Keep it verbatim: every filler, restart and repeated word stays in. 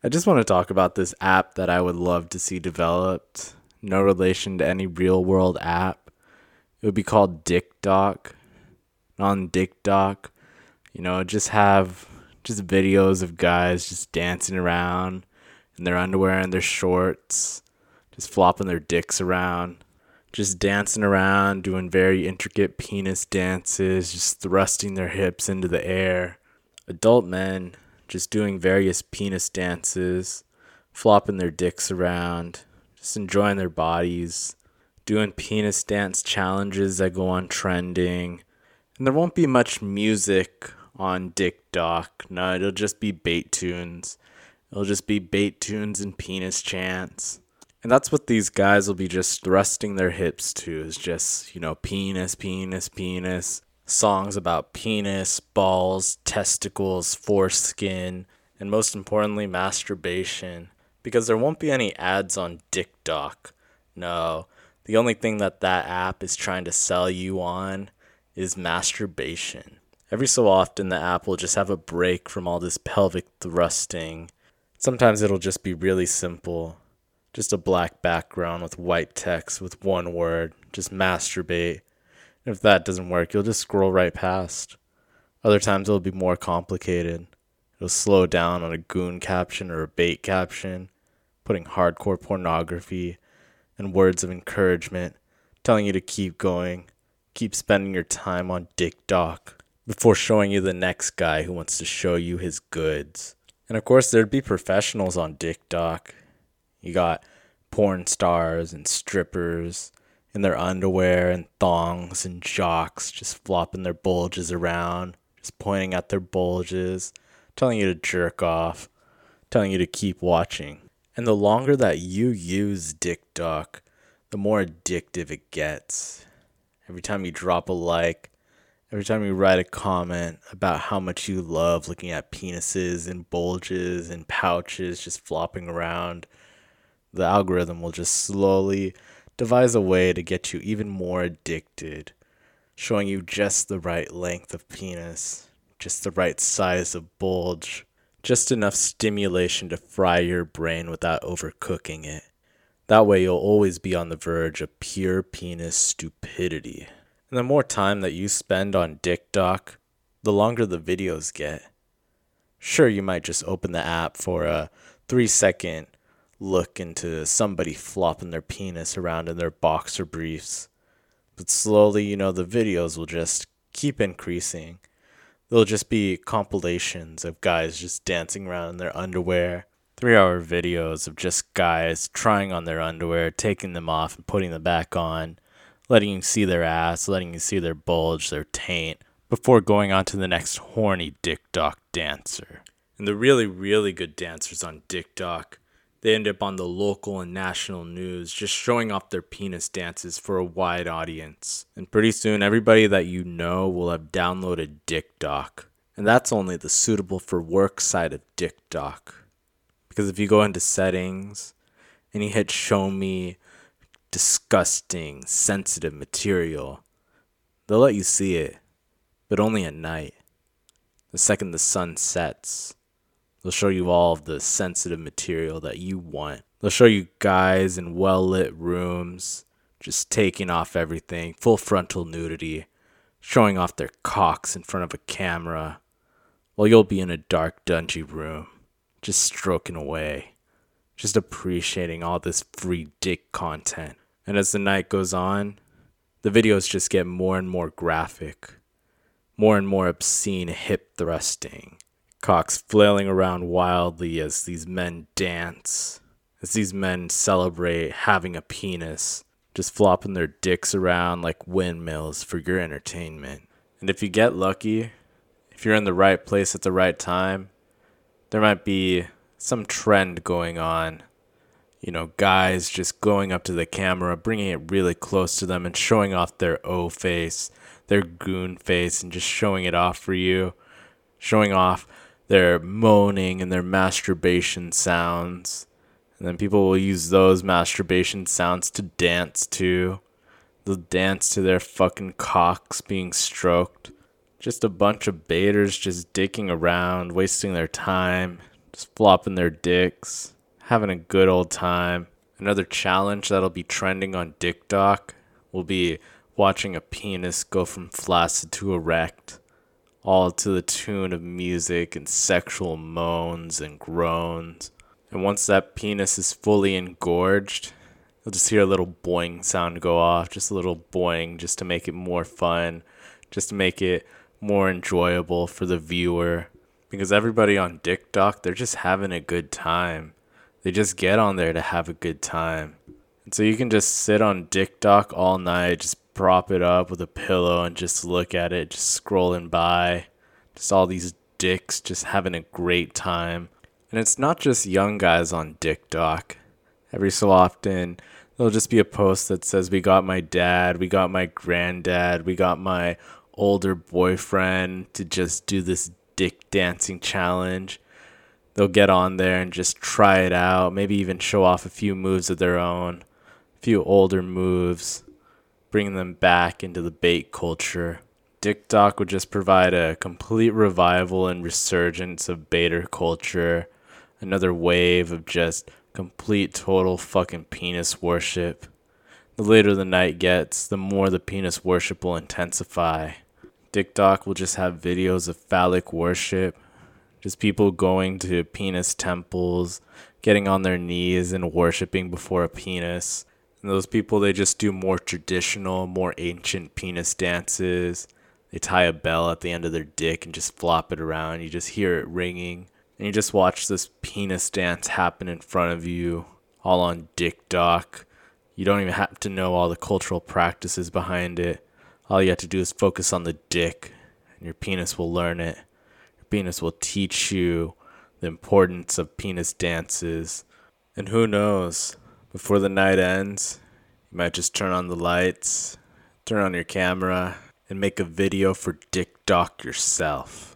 I just want to talk about this app that I would love to see developed. No relation to any real world app. It would be called DickDoc. On DickDoc, you know, just have just videos of guys just dancing around in their underwear and their shorts, just flopping their dicks around, just dancing around, doing very intricate penis dances, just thrusting their hips into the air. Adult men just doing various penis dances, flopping their dicks around, just enjoying their bodies, doing penis dance challenges that go on trending. And there won't be much music on DickDoc. No, it'll just be bait tunes. It'll just be bait tunes and penis chants. And that's what these guys will be just thrusting their hips to, is just, you know, penis, penis, penis. Songs about penis, balls, testicles, foreskin, and most importantly, masturbation. Because there won't be any ads on DickDoc. No, the only thing that that app is trying to sell you on is masturbation. Every so often, the app will just have a break from all this pelvic thrusting. Sometimes it'll just be really simple. Just a black background with white text with one word. Just masturbate. If that doesn't work, you'll just scroll right past. Other times it'll be more complicated. It'll slow down on a goon caption or a bait caption, putting hardcore pornography and words of encouragement, telling you to keep going, keep spending your time on DickDoc before showing you the next guy who wants to show you his goods. And of course, there'd be professionals on DickDoc. You got porn stars and strippers in their underwear and thongs and jocks, just flopping their bulges around, just pointing at their bulges, telling you to jerk off, telling you to keep watching. And the longer that you use DickDoc, the more addictive it gets. Every time you drop a like, every time you write a comment about how much you love looking at penises and bulges and pouches just flopping around, the algorithm will just slowly devise a way to get you even more addicted, showing you just the right length of penis, just the right size of bulge, just enough stimulation to fry your brain without overcooking it. That way you'll always be on the verge of pure penis stupidity. And the more time that you spend on DickDoc, the longer the videos get. Sure, you might just open the app for a three second look into somebody flopping their penis around in their boxer briefs. But slowly, you know, the videos will just keep increasing. They'll just be compilations of guys just dancing around in their underwear. Three hour videos of just guys trying on their underwear, taking them off and putting them back on, letting you see their ass, letting you see their bulge, their taint, before going on to the next horny DickDoc dancer. And the really, really good dancers on DickDoc, they end up on the local and national news, just showing off their penis dances for a wide audience. And pretty soon, everybody that you know will have downloaded DickDoc. And that's only the suitable for work side of DickDoc. Because if you go into settings and you hit show me disgusting, sensitive material, they'll let you see it, but only at night. The second the sun sets, they'll show you all of the sensitive material that you want. They'll show you guys in well-lit rooms, just taking off everything, full frontal nudity, showing off their cocks in front of a camera, while you'll be in a dark, dungy room, just stroking away, just appreciating all this free dick content. And as the night goes on, the videos just get more and more graphic, more and more obscene hip thrusting, cocks flailing around wildly as these men dance, as these men celebrate having a penis, just flopping their dicks around like windmills for your entertainment. And if you get lucky, if you're in the right place at the right time, there might be some trend going on. You know, guys just going up to the camera, bringing it really close to them and showing off their O face, their goon face, and just showing it off for you. Showing off their moaning and their masturbation sounds. And then people will use those masturbation sounds to dance to. They'll dance to their fucking cocks being stroked. Just a bunch of baiters just dicking around, wasting their time, just flopping their dicks, having a good old time. Another challenge that'll be trending on TikTok will be watching a penis go from flaccid to erect, all to the tune of music and sexual moans and groans. And once that penis is fully engorged, you'll just hear a little boing sound go off, just a little boing, just to make it more fun, just to make it more enjoyable for the viewer. Because everybody on TikTok, they're just having a good time. They just get on there to have a good time. And so you can just sit on TikTok all night, just prop it up with a pillow and just look at it, just scrolling by. Just all these dicks just having a great time. And it's not just young guys on TikTok. Every so often, there'll just be a post that says, we got my dad, we got my granddad, we got my older boyfriend to just do this dick dancing challenge. They'll get on there and just try it out, maybe even show off a few moves of their own, a few older moves, bringing them back into the bait culture. TikTok would just provide a complete revival and resurgence of baiter culture, another wave of just complete total fucking penis worship. The later the night gets, the more the penis worship will intensify. TikTok will just have videos of phallic worship, just people going to penis temples, getting on their knees and worshiping before a penis. And those people, they just do more traditional, more ancient penis dances. They tie a bell at the end of their dick and just flop it around. You just hear it ringing. And you just watch this penis dance happen in front of you, all on TikTok. You don't even have to know all the cultural practices behind it. All you have to do is focus on the dick, and your penis will learn it. Your penis will teach you the importance of penis dances. And who knows, before the night ends, you might just turn on the lights, turn on your camera, and make a video for TikTok yourself.